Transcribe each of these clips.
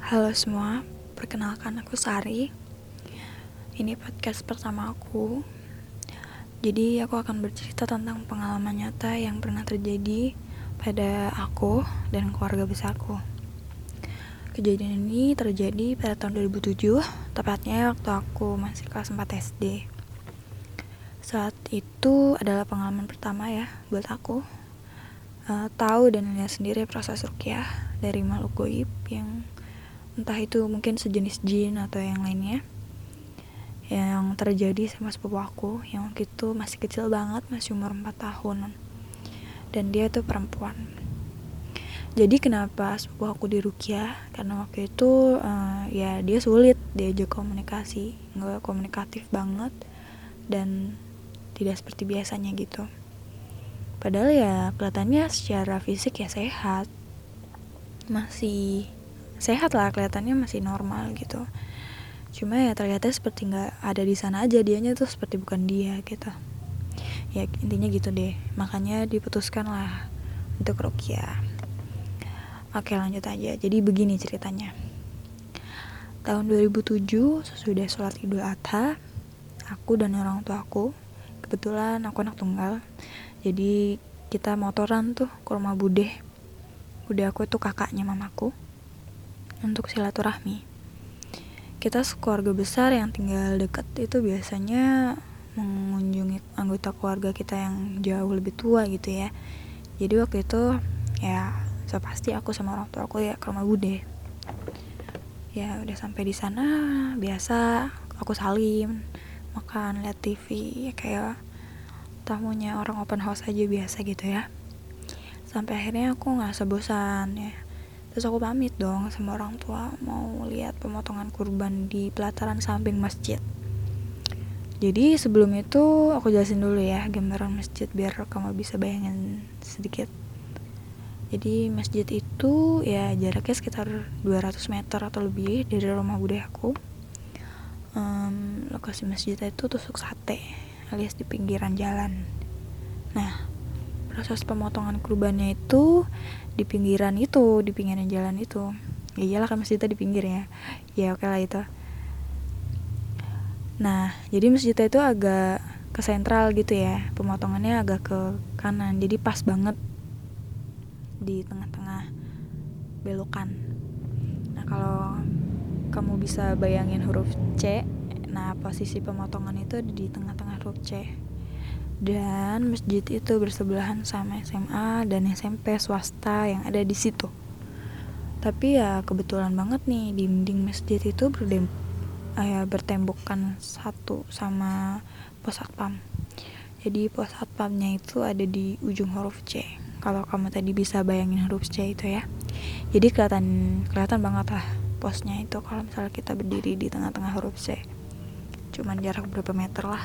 Halo semua, perkenalkan aku Sari. Ini podcast pertama aku. Jadi aku akan bercerita tentang pengalaman nyata yang pernah terjadi pada aku dan keluarga besarku. Kejadian ini terjadi pada tahun 2007, tepatnya waktu aku masih kelas 4 SD. Saat itu adalah pengalaman pertama ya buat aku. Tahu dan lihat sendiri proses ruqyah dari makhluk gaib yang entah itu mungkin sejenis jin atau yang lainnya yang terjadi sama sepupu aku yang waktu itu masih kecil banget, masih umur 4 tahun, dan dia tuh perempuan. Jadi kenapa sepupu aku diruqyah? Karena waktu itu ya dia sulit diajak komunikasi, nggak komunikatif banget dan tidak seperti biasanya gitu. Padahal ya kelihatannya secara fisik ya sehat, masih sehat lah, kelihatannya masih normal gitu. Cuma ya ternyata seperti nggak ada di sana aja, dianya tuh seperti bukan dia gitu. Ya intinya gitu deh, makanya diputuskan lah untuk ruqyah. Oke, lanjut aja. Jadi begini ceritanya. Tahun 2007 sesudah sholat Idul Adha, aku dan orang tua aku, kebetulan aku anak tunggal, jadi kita motoran tuh ke rumah bude aku itu kakaknya mamaku, untuk silaturahmi. Kita sekeluarga besar yang tinggal dekat itu biasanya mengunjungi anggota keluarga kita yang jauh lebih tua gitu ya. Jadi waktu itu ya pasti aku sama orang tua aku ya ke rumah bude. Ya udah sampai di sana biasa aku salim, makan, lihat TV, ya kayak tamunya orang open house aja biasa gitu ya. Sampai akhirnya aku ngerasa bosan ya. Terus aku pamit dong sama orang tua, mau lihat pemotongan kurban di pelataran samping masjid. Jadi sebelum itu aku jelasin dulu ya gambaran masjid biar kamu bisa bayangin sedikit. Jadi masjid itu ya jaraknya sekitar 200 meter atau lebih dari rumah bude aku. Lokasi masjidnya itu tusuk sate alias di pinggiran jalan. Nah, proses pemotongan kurbannya itu di pinggiran jalan itu. Ya iyalah kan masjidnya di pinggir ya. Ya oke lah itu. Nah, jadi masjidnya itu agak ke sentral gitu ya. Pemotongannya agak ke kanan. Jadi pas banget di tengah-tengah belokan. Nah, kalau kamu bisa bayangin huruf C, nah posisi pemotongan itu di tengah-tengah huruf C. Dan masjid itu bersebelahan sama SMA dan SMP swasta yang ada di situ. Tapi ya kebetulan banget nih dinding masjid itu bertembokkan satu sama pos satpam. Jadi pos satpamnya itu ada di ujung huruf C. Kalau kamu tadi bisa bayangin huruf C itu ya. Jadi kelihatan banget lah posnya itu kalau misalnya kita berdiri di tengah-tengah huruf C. Cuman jarak berapa meter lah.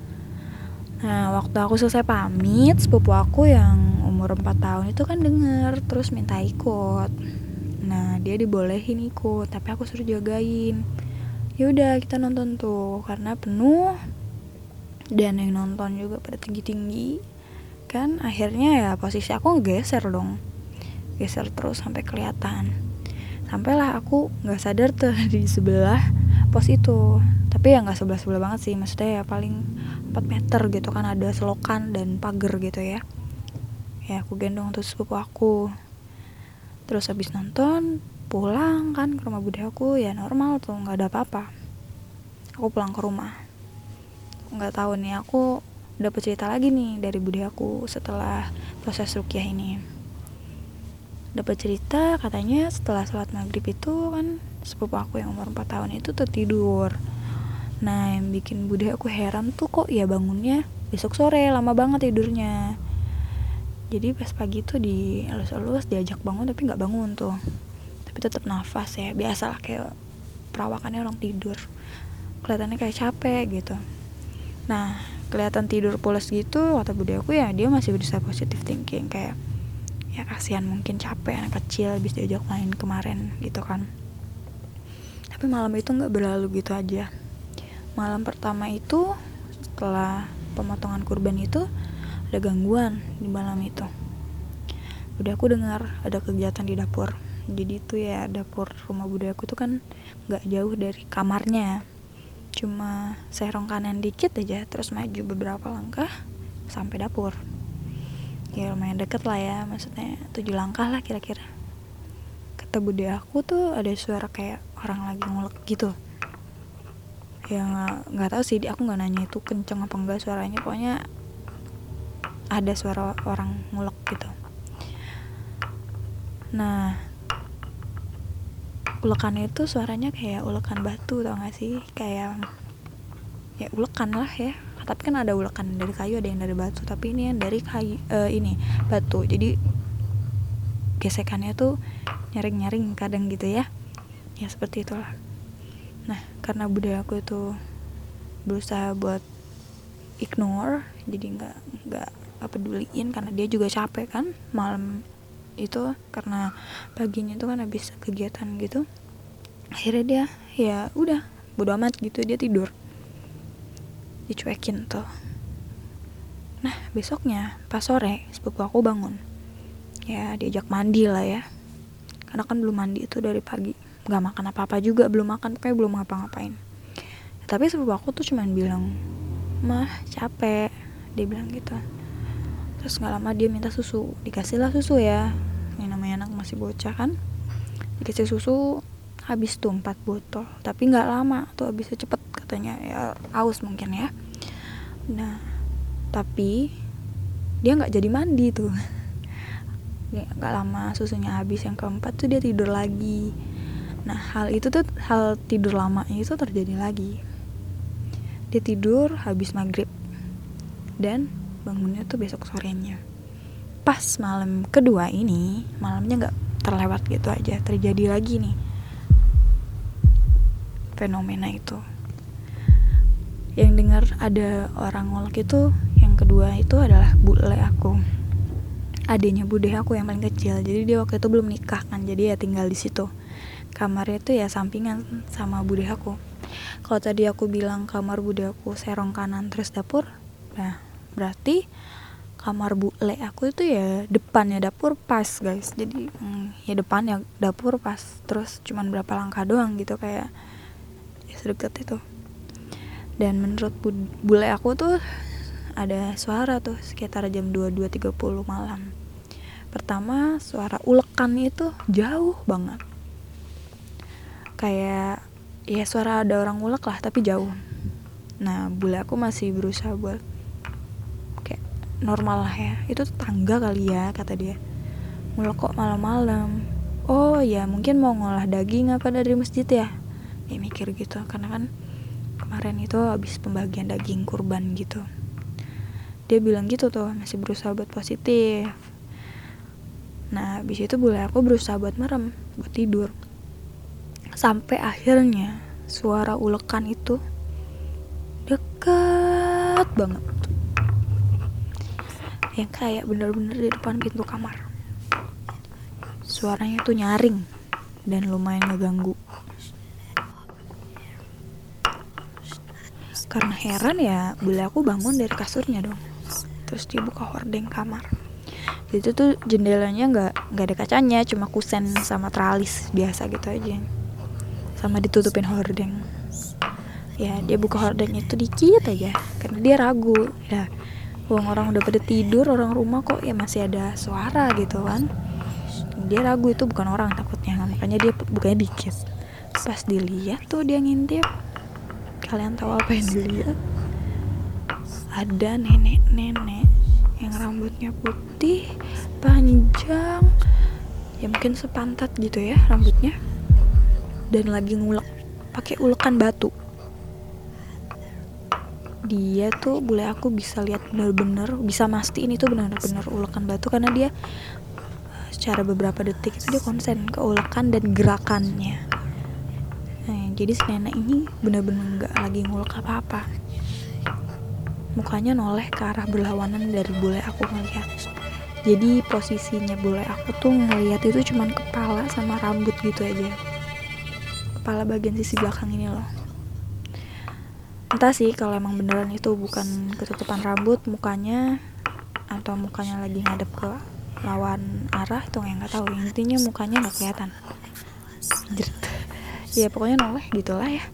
Nah, waktu aku selesai pamit, sepupu aku yang umur 4 tahun itu kan denger, terus minta ikut. Nah, dia dibolehin ikut, tapi aku suruh jagain. Ya udah, kita nonton tuh karena penuh dan yang nonton juga pada tinggi-tinggi. Kan akhirnya ya posisi aku geser dong. Geser terus sampai kelihatan. Sampailah aku enggak sadar tuh di sebelah pos itu. Tapi ya enggak sebelah-sebelah banget sih, maksudnya ya paling 4 meter gitu kan, ada selokan dan pagar gitu ya. Ya aku gendong tuh sepupu aku. Terus habis nonton pulang kan ke rumah bude aku, ya normal tuh, nggak ada apa-apa. Aku pulang ke rumah, nggak tahu nih, aku dapet cerita lagi nih dari bude aku setelah proses ruqyah ini. Dapat cerita katanya setelah sholat maghrib itu kan sepupu aku yang umur 4 tahun itu tertidur. Nah, yang bikin bude aku heran tuh kok ya bangunnya besok sore, lama banget tidurnya. Jadi pas pagi tuh dielus-elus, diajak bangun tapi nggak bangun tuh, tapi tetap nafas ya, biasalah kayak perawakannya orang tidur, kelihatannya kayak capek gitu. Nah, kelihatan tidur pulas gitu, kata bude aku ya dia masih berusaha positive thinking, kayak ya kasihan mungkin capek anak kecil habis diajak main kemarin gitu kan. Tapi malam itu nggak berlalu gitu aja. Malam pertama itu setelah pemotongan kurban itu ada gangguan di malam itu. Udah aku dengar ada kegiatan di dapur. Jadi tuh ya dapur rumah bude aku tuh kan gak jauh dari kamarnya, cuma serong kanan dikit aja, terus maju beberapa langkah sampai dapur. Ya lumayan deket lah ya, maksudnya 7 langkah lah kira-kira. Kata bude aku tuh ada suara kayak orang lagi ngulek gitu. Ya nggak tahu sih, aku nggak nanya itu kenceng apa enggak suaranya, pokoknya ada suara orang ngulek gitu. Nah, ulekannya itu suaranya kayak ulekan batu, tau gak sih? Kayak ya ulekan lah ya. Tapi kan ada ulekan dari kayu, ada yang dari batu, tapi ini yang dari kayu, ini batu. Jadi gesekannya tuh nyaring-nyaring kadang gitu ya. Ya seperti itulah. Nah, karena bude aku itu berusaha buat ignore, jadi nggak peduliin karena dia juga capek kan malam itu, karena paginya itu kan habis kegiatan gitu. Akhirnya dia ya udah bodo amat gitu, dia tidur, dicuekin tuh. Nah besoknya pas sore sepupu aku bangun, ya diajak mandi lah ya, karena kan belum mandi itu dari pagi, nggak makan apa-apa juga, belum makan, kayak belum ngapa-ngapain. Tapi sepupu aku tuh cuman bilang, mah capek, dia bilang gitu. Terus gak lama dia minta susu, dikasihlah susu ya, yang namanya anak masih bocah kan, dikasih susu. Habis tuh 4 botol, tapi gak lama tuh, habisnya cepet katanya, ya aus mungkin ya. Nah tapi dia gak jadi mandi tuh. Gak lama susunya habis, yang keempat tuh dia tidur lagi. Nah hal tidur lamanya itu terjadi lagi. Dia tidur habis maghrib dan bangunnya tuh besok sorenya. Pas malam kedua ini, malamnya gak terlewat gitu aja, terjadi lagi nih fenomena itu. Yang dengar ada orang ngolek itu, yang kedua itu adalah bule aku, adiknya bude aku yang paling kecil. Jadi dia waktu itu belum nikah kan, jadi ya tinggal di situ. Kamarnya itu ya sampingan sama bude aku. Kalau tadi aku bilang kamar bude aku serong kanan terus dapur, nah berarti kamar bule aku itu ya depannya dapur pas guys. Jadi ya depannya dapur pas, terus cuman berapa langkah doang gitu, kayak ya sedekat itu. Dan menurut bule aku tuh ada suara tuh sekitar jam 22.30 malam. Pertama suara ulekan itu jauh banget, kayak ya suara ada orang ngulek lah tapi jauh. Nah bule aku masih berusaha buat normal lah ya, itu tetangga kali ya kata dia, ngulek kok malam-malam. Oh ya mungkin mau ngolah daging apa dari masjid ya, dia mikir gitu, karena kan kemarin itu habis pembagian daging kurban gitu. Dia bilang gitu tuh, masih berusaha buat positif. Nah habis itu bule aku berusaha buat merem, buat tidur, sampai akhirnya suara ulekan itu dekat banget, yang kayak bener-bener di depan pintu kamar. Suaranya tuh nyaring dan lumayan ngeganggu. Karena heran ya, bule aku bangun dari kasurnya dong. Terus dia buka hordeng kamar. Itu tuh jendelanya nggak ada kacanya, cuma kusen sama tralis biasa gitu aja, sama ditutupin hordeng. Ya dia buka hordeng itu dikit aja, karena dia ragu ya, orang udah pada tidur, orang rumah kok ya masih ada suara gitu kan. Dia ragu itu bukan orang takutnya, makanya dia bukanya dikit. Pas dilihat tuh dia ngintip, kalian tahu apa yang dilihat? Ada nenek-nenek yang rambutnya putih panjang, ya mungkin sepantat gitu ya rambutnya, dan lagi ngulek pakai ulekan batu. Dia tuh bule aku bisa lihat bener-bener, bisa mastiin itu bener-bener ulekan batu, karena dia secara beberapa detik itu dia konsen ke ulekan dan gerakannya. Nah, jadi si nenek ini bener-bener gak lagi ngulek apa-apa, mukanya noleh ke arah berlawanan dari bule aku ngeliat. Jadi posisinya bule aku tuh ngeliat itu cuman kepala sama rambut gitu aja, kepala bagian sisi belakang ini loh. Entah sih kalau emang beneran itu bukan ketutupan rambut mukanya, atau mukanya lagi ngadep ke lawan arah itu nggak tahu, intinya mukanya nggak kelihatan. Ya pokoknya noleh gitulah ya.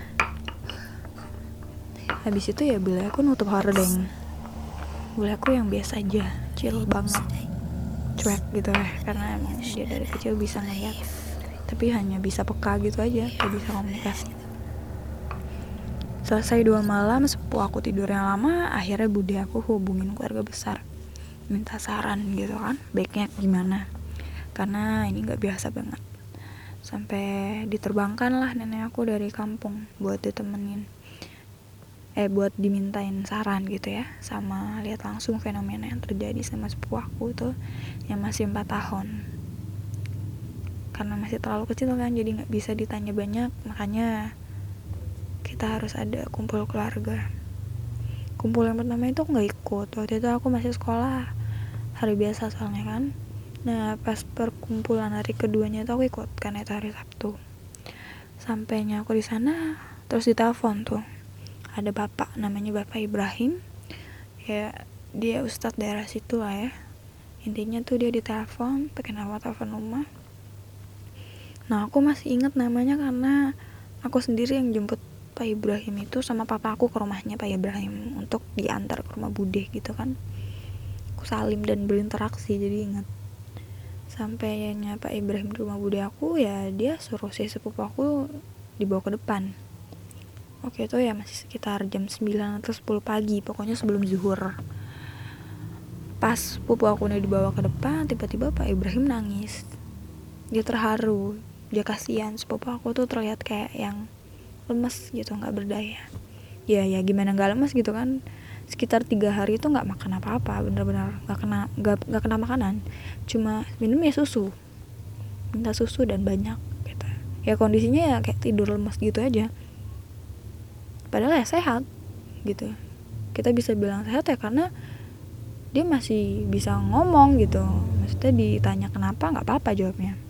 Habis itu ya bule aku nutup hordeng. Bule aku yang biasa aja, chill banget, cuek gitu ya, karena emang dia dari kecil bisa ngeliat, tapi hanya bisa peka gitu aja, gak bisa komunikasi. Selesai 2 malam sepupu aku tidurnya lama, akhirnya bude aku hubungin keluarga besar, minta saran gitu kan, baiknya gimana, karena ini gak biasa banget. Sampai diterbangkan lah nenek aku dari kampung buat buat dimintain saran gitu ya, sama lihat langsung fenomena yang terjadi sama sepupu aku tuh yang masih 4 tahun. Karena masih terlalu kecil kan, jadi gak bisa ditanya banyak, makanya kita harus ada kumpul keluarga. Kumpul yang pertama itu aku gak ikut, waktu itu aku masih sekolah, hari biasa soalnya kan. Nah pas perkumpulan hari keduanya itu aku ikut, karena itu hari Sabtu. Sampainya aku di sana, terus ditelepon tuh, ada bapak, namanya Bapak Ibrahim, ya dia ustadz daerah situ lah ya. Intinya tuh dia ditelepon pakai nama telepon rumah. Nah aku masih ingat namanya karena aku sendiri yang jemput Pak Ibrahim itu sama papa aku ke rumahnya Pak Ibrahim untuk diantar ke rumah bude gitu kan. Aku salim dan berinteraksi, jadi ingat. Sampainya Pak Ibrahim di rumah bude aku, ya dia suruh si sepupu aku dibawa ke depan. Oke itu ya masih sekitar jam 9 atau 10 pagi, pokoknya sebelum zuhur. Pas sepupu aku udah dibawa ke depan, tiba-tiba Pak Ibrahim nangis. Dia terharu, dia kasihan, sepupu aku tuh terlihat kayak yang lemes gitu, gak berdaya. Ya gimana gak lemes gitu kan, sekitar 3 hari itu gak makan apa-apa, bener-bener gak kena makanan, cuma minumnya susu, minta susu dan banyak gitu. Ya kondisinya ya kayak tidur lemes gitu aja, padahal ya sehat gitu. Kita bisa bilang sehat ya karena dia masih bisa ngomong gitu, maksudnya ditanya kenapa gak apa-apa jawabnya.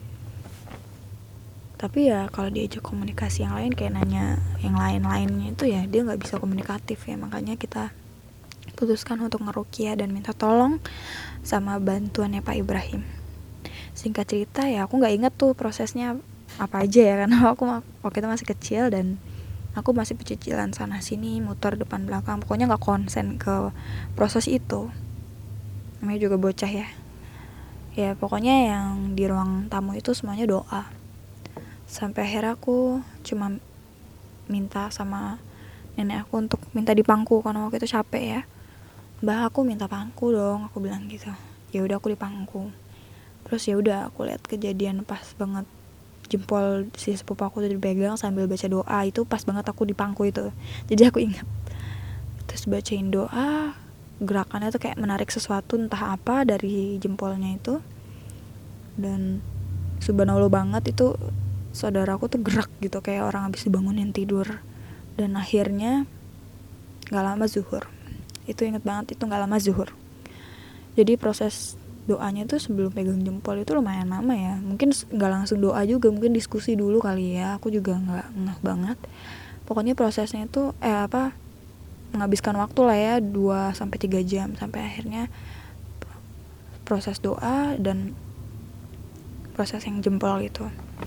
Tapi ya kalau diajak komunikasi yang lain, kayak nanya yang lain-lainnya itu ya dia gak bisa komunikatif ya, makanya kita putuskan untuk ngeruqyah dan minta tolong sama bantuannya Pak Ibrahim. Singkat cerita ya aku gak inget tuh prosesnya apa aja ya, karena aku waktu itu masih kecil dan aku masih pecicilan sana sini, muter depan belakang, pokoknya gak konsen ke proses itu. Namanya juga bocah ya. Ya pokoknya yang di ruang tamu itu semuanya doa. Sampai akhirnya aku cuma minta sama nenek aku untuk minta dipangku, karena waktu itu capek ya. Mbah aku minta pangku dong, aku bilang gitu. Ya udah aku dipangku. Terus ya udah aku lihat kejadian pas banget jempol si sepupu aku tuh dipegang sambil baca doa, itu pas banget aku dipangku itu, jadi aku ingat. Terus bacain doa, gerakannya tuh kayak menarik sesuatu entah apa dari jempolnya itu, dan subhanallah banget itu saudaraku tuh gerak gitu kayak orang habis dibangunin tidur. Dan akhirnya gak lama zuhur, itu inget banget, itu gak lama zuhur. Jadi proses doanya tuh sebelum pegang jempol itu lumayan lama ya, mungkin gak langsung doa juga, mungkin diskusi dulu kali ya, aku juga gak ngeh banget. Pokoknya prosesnya itu menghabiskan waktu lah ya 2-3 jam, sampai akhirnya proses doa dan proses yang jempol itu.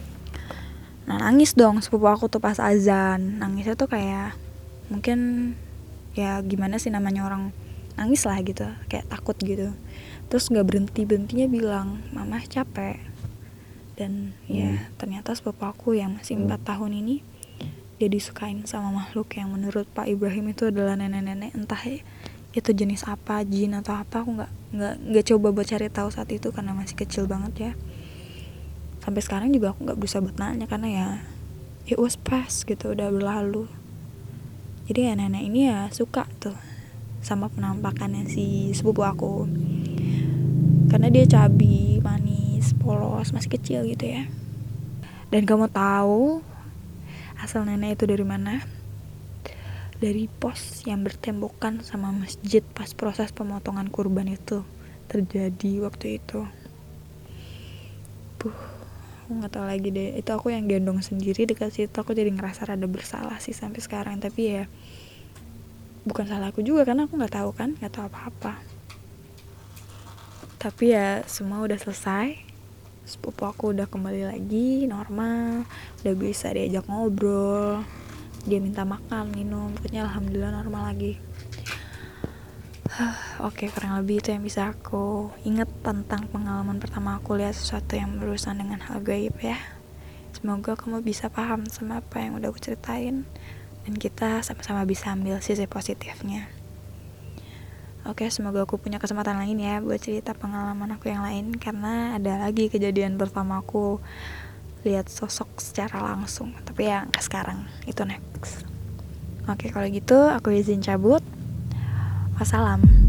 Nah nangis dong sepupu aku tuh pas azan, nangisnya tuh kayak mungkin ya gimana sih namanya orang nangis lah gitu, kayak takut gitu. Terus gak berhentinya bilang, mama capek. Dan ya ternyata sepupu aku yang masih 4 tahun ini, dia disukain sama makhluk yang menurut Pak Ibrahim itu adalah nenek-nenek, entah itu jenis apa, jin atau apa, aku nggak coba buat cari tahu saat itu karena masih kecil banget ya. Sampai sekarang juga aku nggak berusaha buat nanya karena ya it was past gitu, udah berlalu. Jadi ya nenek ini ya suka tuh sama penampakannya si sepupu aku, karena dia cabi, manis, polos, masih kecil gitu ya. Dan kamu tahu asal nenek itu dari mana? Dari pos yang bertembokan sama masjid pas proses pemotongan kurban itu terjadi waktu itu. Aku nggak tahu lagi deh, itu aku yang gendong sendiri dekat situ. Aku jadi ngerasa rada bersalah sih sampai sekarang, tapi ya bukan salah aku juga karena aku nggak tahu kan, nggak tahu apa-apa. Tapi ya semua udah selesai. Sepupu aku udah kembali lagi normal, udah bisa diajak ngobrol, dia minta makan, minum, pokoknya alhamdulillah normal lagi. Oke, kurang lebih itu yang bisa aku ingat tentang pengalaman pertama aku lihat sesuatu yang berurusan dengan hal gaib ya. Semoga kamu bisa paham sama apa yang udah aku ceritain, dan kita sama-sama bisa ambil sisi positifnya. Oke, semoga aku punya kesempatan lain ya buat cerita pengalaman aku yang lain, karena ada lagi kejadian pertama aku lihat sosok secara langsung, tapi ya nggak sekarang, itu next. Oke, kalau gitu aku izin cabut. Wassalam.